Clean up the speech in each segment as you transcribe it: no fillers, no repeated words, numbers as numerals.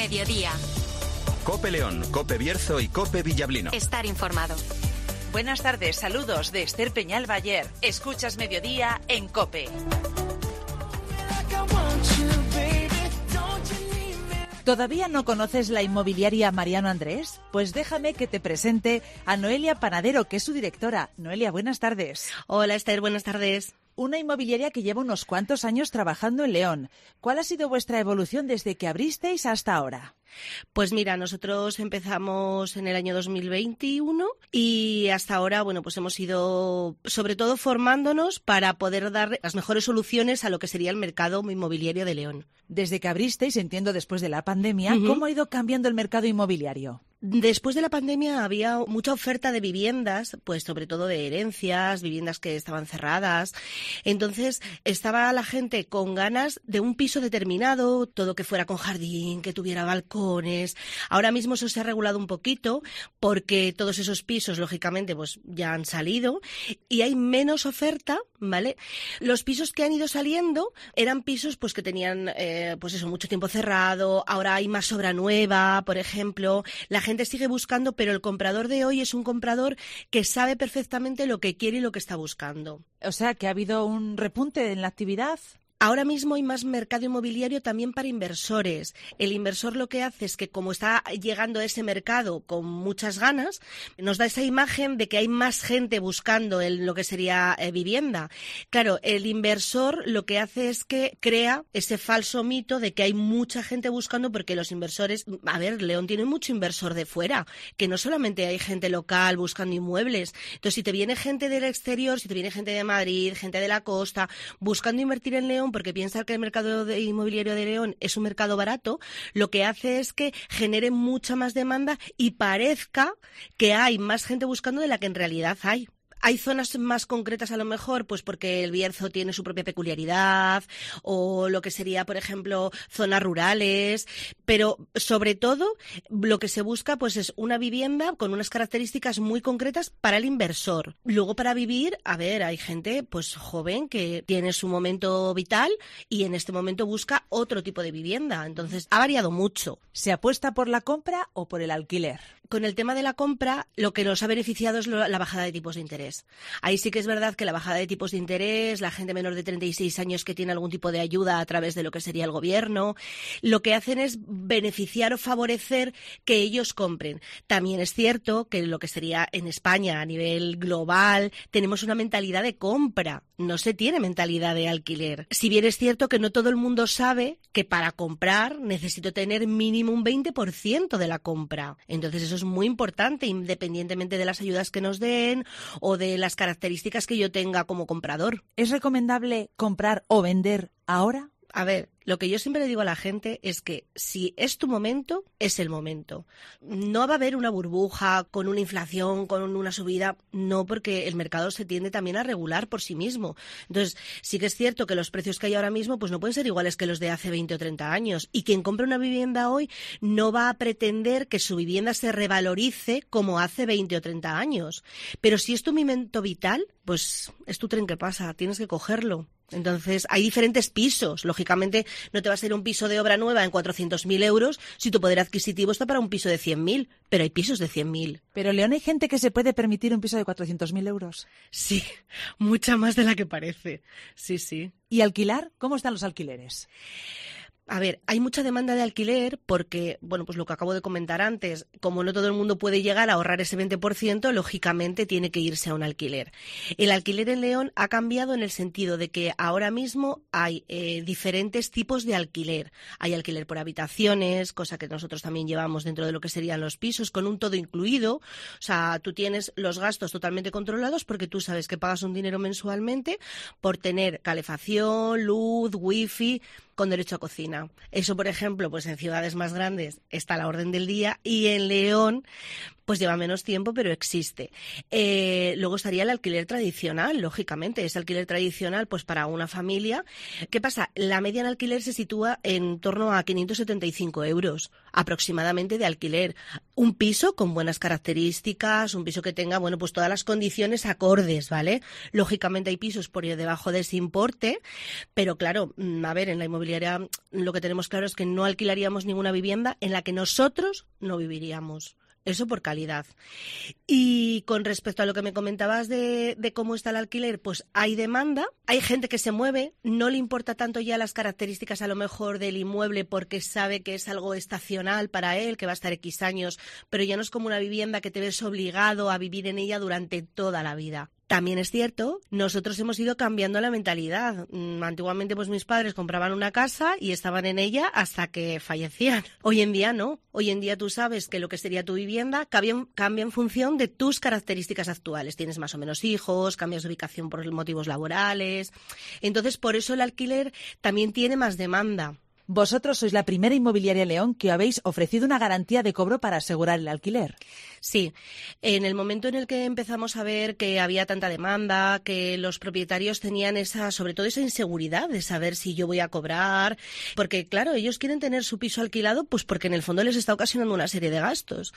Mediodía. COPE León, COPE Bierzo y COPE Villablino. Estar informado. Buenas tardes, saludos de Esther Peñal Bayer. Escuchas Mediodía en COPE. ¿Todavía no conoces la inmobiliaria Mariano Andrés? Pues déjame que te presente a Noelia Panadero, que es su directora. Noelia, buenas tardes. Hola Esther, buenas tardes. Una inmobiliaria que lleva unos cuantos años trabajando en León. ¿Cuál ha sido vuestra evolución desde que abristeis hasta ahora? Pues mira, nosotros empezamos en el año 2021 y hasta ahora, bueno, pues hemos ido sobre todo formándonos para poder dar las mejores soluciones a lo que sería el mercado inmobiliario de León. Desde que abristeis, entiendo después de la pandemia, ¿cómo ha ido cambiando el mercado inmobiliario? Después de la pandemia había mucha oferta de viviendas, pues sobre todo de herencias, viviendas que estaban cerradas. Entonces estaba la gente con ganas de un piso determinado, todo que fuera con jardín, que tuviera balcones. Ahora mismo eso se ha regulado un poquito porque todos esos pisos, lógicamente, pues ya han salido y hay menos oferta, ¿vale? Los pisos que han ido saliendo eran pisos pues que tenían pues eso, mucho tiempo cerrado. Ahora hay más obra nueva, por ejemplo. La gente sigue buscando, pero el comprador de hoy es un comprador que sabe perfectamente lo que quiere y lo que está buscando. O sea, que ha habido un repunte en la actividad. Ahora mismo hay más mercado inmobiliario también para inversores. El inversor lo que hace es que, como está llegando a ese mercado con muchas ganas, nos da esa imagen de que hay más gente buscando lo que sería vivienda. Claro, el inversor lo que hace es que crea ese falso mito de que hay mucha gente buscando, porque los inversores, a ver, León tiene mucho inversor de fuera, que no solamente hay gente local buscando inmuebles. Entonces, si te viene gente del exterior, si te viene gente de Madrid, gente de la costa, buscando invertir en León, porque piensa que el mercado inmobiliario de León es un mercado barato, lo que hace es que genere mucha más demanda y parezca que hay más gente buscando de la que en realidad hay. Hay zonas más concretas a lo mejor, pues porque el Bierzo tiene su propia peculiaridad, o lo que sería, por ejemplo, zonas rurales, pero sobre todo lo que se busca pues es una vivienda con unas características muy concretas para el inversor. Luego, para vivir, a ver, hay gente pues joven que tiene su momento vital y en este momento busca otro tipo de vivienda. Entonces, ha variado mucho. ¿Se apuesta por la compra o por el alquiler? Con el tema de la compra, lo que nos ha beneficiado es la bajada de tipos de interés. Ahí sí que es verdad que la bajada de tipos de interés, la gente menor de 36 años que tiene algún tipo de ayuda a través de lo que sería el gobierno, lo que hacen es beneficiar o favorecer que ellos compren. También es cierto que lo que sería en España a nivel global, tenemos una mentalidad de compra, no se tiene mentalidad de alquiler. Si bien es cierto que no todo el mundo sabe que para comprar necesito tener mínimo un 20% de la compra. Entonces eso es muy importante, independientemente de las ayudas que nos den o de las características que yo tenga como comprador. ¿Es recomendable comprar o vender ahora? A ver, lo que yo siempre le digo a la gente es que si es tu momento, es el momento. No va a haber una burbuja con una inflación, con una subida, no, porque el mercado se tiende también a regular por sí mismo. Entonces, sí que es cierto que los precios que hay ahora mismo pues no pueden ser iguales que los de hace 20 o 30 años. Y quien compra una vivienda hoy no va a pretender que su vivienda se revalorice como hace 20 o 30 años. Pero si es tu momento vital, pues es tu tren que pasa, tienes que cogerlo. Entonces, hay diferentes pisos. Lógicamente, no te va a ser un piso de obra nueva en 400.000 euros si tu poder adquisitivo está para un piso de 100.000, pero hay pisos de 100.000. ¿Pero en León hay gente que se puede permitir un piso de 400.000 euros? Sí, mucha más de la que parece. Sí, sí. ¿Y alquilar? ¿Cómo están los alquileres? A ver, hay mucha demanda de alquiler porque, bueno, pues lo que acabo de comentar antes, como no todo el mundo puede llegar a ahorrar ese 20%, lógicamente tiene que irse a un alquiler. El alquiler en León ha cambiado en el sentido de que ahora mismo hay diferentes tipos de alquiler. Hay alquiler por habitaciones, cosa que nosotros también llevamos dentro de lo que serían los pisos, con un todo incluido. O sea, tú tienes los gastos totalmente controlados porque tú sabes que pagas un dinero mensualmente por tener calefacción, luz, wifi, con derecho a cocina. Eso, por ejemplo, pues en ciudades más grandes está a la orden del día y en León pues lleva menos tiempo, pero existe. Luego estaría el alquiler tradicional, lógicamente. Ese alquiler tradicional, pues para una familia. ¿Qué pasa? La media en alquiler se sitúa en torno a 575 euros aproximadamente de alquiler. un piso con buenas características, un piso que tenga, bueno, pues todas las condiciones acordes, ¿vale? Lógicamente hay pisos por debajo de ese importe, pero claro, a ver, en la inmobiliaria lo que tenemos claro es que no alquilaríamos ninguna vivienda en la que nosotros no viviríamos. Eso por calidad. Y con respecto a lo que me comentabas de cómo está el alquiler, pues hay demanda, hay gente que se mueve, no le importa tanto ya las características a lo mejor del inmueble porque sabe que es algo estacional para él, que va a estar X años, pero ya no es como una vivienda que te ves obligado a vivir en ella durante toda la vida. También es cierto, nosotros hemos ido cambiando la mentalidad. Antiguamente pues mis padres compraban una casa y estaban en ella hasta que fallecían. Hoy en día no. Hoy en día tú sabes que lo que sería tu vivienda cambia en función de tus características actuales. Tienes más o menos hijos, cambias de ubicación por motivos laborales. Entonces por eso el alquiler también tiene más demanda. Vosotros sois la primera inmobiliaria León que habéis ofrecido una garantía de cobro para asegurar el alquiler. Sí, en el momento en el que empezamos a ver que había tanta demanda, que los propietarios tenían sobre todo esa inseguridad de saber si yo voy a cobrar, porque claro, ellos quieren tener su piso alquilado pues porque en el fondo les está ocasionando una serie de gastos.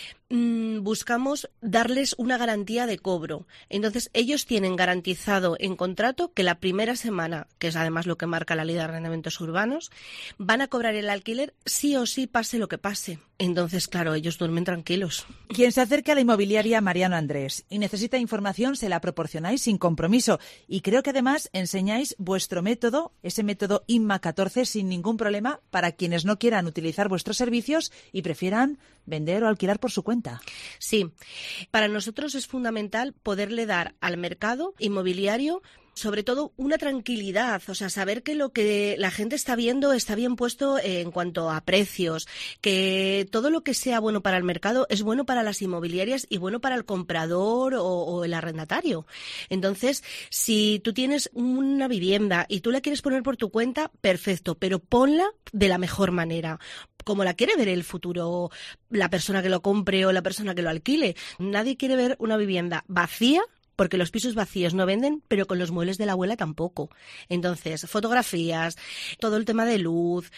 Buscamos darles una garantía de cobro. Entonces, ellos tienen garantizado en contrato que la primera semana, que es además lo que marca la Ley de Arrendamientos Urbanos, van a cobrar el alquiler sí o sí, pase lo que pase. Entonces, claro, ellos duermen tranquilos. Quien se acerque a la inmobiliaria Mariano Andrés y necesita información, se la proporcionáis sin compromiso. Y creo que además enseñáis vuestro método, ese método INMA 14, sin ningún problema para quienes no quieran utilizar vuestros servicios y prefieran vender o alquilar por su cuenta. Sí, para nosotros es fundamental poderle dar al mercado inmobiliario sobre todo una tranquilidad, o sea, saber que lo que la gente está viendo está bien puesto en cuanto a precios, que todo lo que sea bueno para el mercado es bueno para las inmobiliarias y bueno para el comprador o el arrendatario. Entonces, si tú tienes una vivienda y tú la quieres poner por tu cuenta, perfecto, pero ponla de la mejor manera, como la quiere ver el futuro, la persona que lo compre o la persona que lo alquile. Nadie quiere ver una vivienda vacía, porque los pisos vacíos no venden, pero con los muebles de la abuela tampoco. Entonces, fotografías, todo el tema de luz,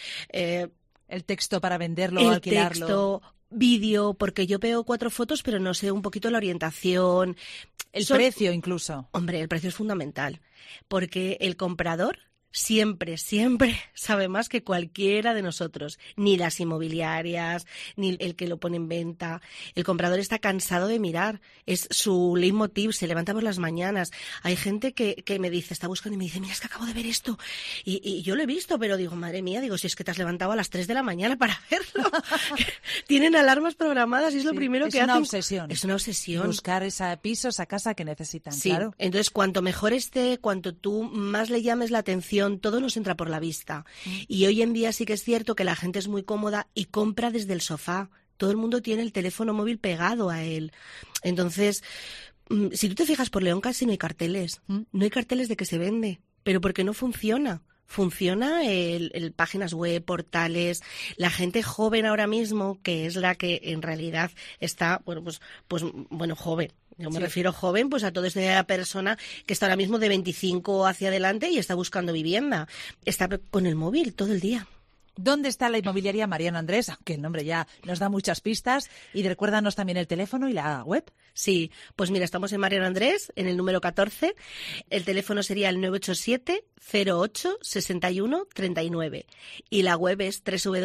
el texto para venderlo o alquilarlo. Texto, vídeo, porque yo veo 4 fotos, pero no sé un poquito la orientación. El precio incluso. Hombre, el precio es fundamental, porque el comprador siempre sabe más que cualquiera de nosotros, ni las inmobiliarias, ni el que lo pone en venta. El comprador está cansado de mirar, es su leitmotiv, se levanta por las mañanas. Hay gente que me dice, está buscando y me dice, mira, es que acabo de ver esto. Y yo lo he visto, pero digo, madre mía, si es que te has levantado a las 3 de la mañana para verlo. Tienen alarmas programadas y es lo primero que hacen. Es una obsesión. Buscar ese piso, esa casa que necesitan, sí, claro. Entonces, cuanto mejor esté, cuanto tú más le llames la atención, todo nos entra por la vista. Y hoy en día sí que es cierto que la gente es muy cómoda y compra desde el sofá. Todo el mundo tiene el teléfono móvil pegado a él. Entonces, si tú te fijas por León casi no hay carteles. No hay carteles de que se vende, pero porque no funciona. Funciona el páginas web, portales, la gente joven ahora mismo, que es la que en realidad está, bueno, joven. Yo me refiero joven, pues a toda esa persona que está ahora mismo de 25 hacia adelante y está buscando vivienda. Está con el móvil todo el día. ¿Dónde está la inmobiliaria Mariano Andrés? Aunque el nombre ya nos da muchas pistas. Y recuérdanos también el teléfono y la web. Sí, pues mira, estamos en Mariano Andrés, en el número 14. El teléfono sería el 987 08 61 39. Y la web es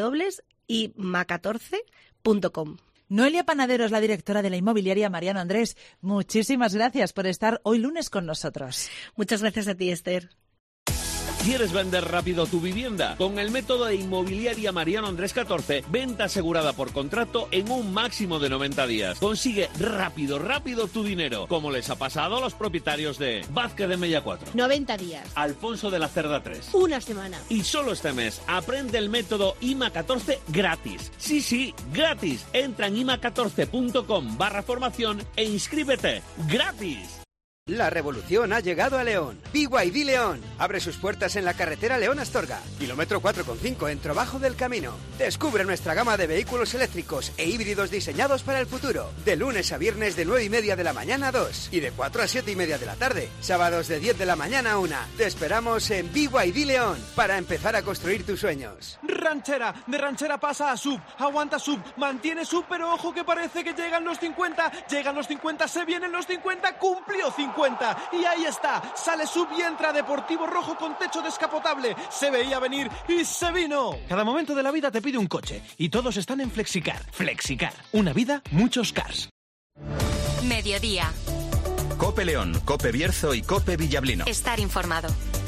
www.ima14.com. Noelia Panadero es la directora de la inmobiliaria Mariano Andrés. Muchísimas gracias por estar hoy lunes con nosotros. Muchas gracias a ti, Esther. ¿Quieres vender rápido tu vivienda? Con el método de inmobiliaria Mariano Andrés 14, venta asegurada por contrato en un máximo de 90 días. Consigue rápido tu dinero, como les ha pasado a los propietarios de Vázquez de Mella 4. 90 días. Alfonso de la Cerda 3. Una semana. Y solo este mes, aprende el método IMA 14 gratis. Sí, gratis. Entra en ima14.com/formación e inscríbete. ¡Gratis! La revolución ha llegado a León. BYD León abre sus puertas en la carretera León-Astorga, kilómetro 4,5 en Trabajo del Camino. Descubre nuestra gama de vehículos eléctricos e híbridos diseñados para el futuro. De lunes a viernes de 9:30 de la mañana a 2 y de 4 a 7:30 de la tarde. Sábados de 10 de la mañana a 1. Te esperamos en BYD León para empezar a construir tus sueños. Ranchera, de Ranchera pasa a Sub, aguanta Sub, mantiene Sub, pero ojo que parece que llegan los 50, se vienen los 50, cumplió 50, y ahí está, sale Sub y entra Deportivo Rojo con techo descapotable, se veía venir y se vino. Cada momento de la vida te pide un coche, y todos están en Flexicar. Flexicar, una vida, muchos cars. Mediodía. Cope León, Cope Bierzo y Cope Villablino. Estar informado.